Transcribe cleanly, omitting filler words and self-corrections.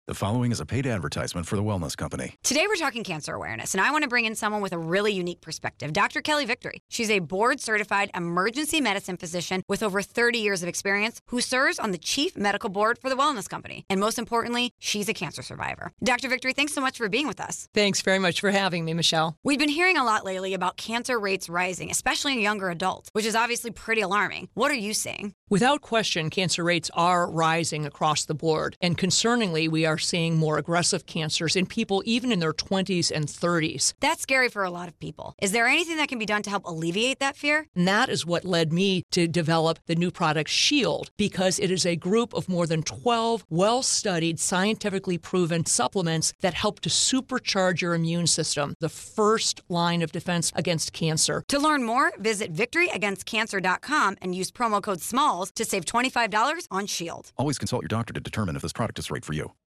The following is a paid advertisement for The Wellness Company. Today we're talking cancer awareness, and I want to bring in someone with a really unique perspective, Dr. Kelly Victory. She's a board-certified emergency medicine physician with over 30 years of experience who serves on the chief medical board for The Wellness Company. And most importantly, she's a cancer survivor. Dr. Victory, thanks so much for being with us. Thanks very much for having me, Michelle. We've been hearing a lot lately about cancer rates rising, especially in younger adults, which is obviously pretty alarming. What are you seeing? Without question, cancer rates are rising across the board. And concerningly, we are seeing more aggressive cancers in people even in their 20s and 30s. That's scary for a lot of people. Is there anything that can be done to help alleviate that fear? And that is what led me to develop the new product Shield, because it is a group of more than 12 well-studied, scientifically proven supplements that help to supercharge your immune system, the first line of defense against cancer. To learn more, visit victoryagainstcancer.com and use promo code SMALLS to save $25 on Shield. Always consult your doctor to determine if this product is right for you.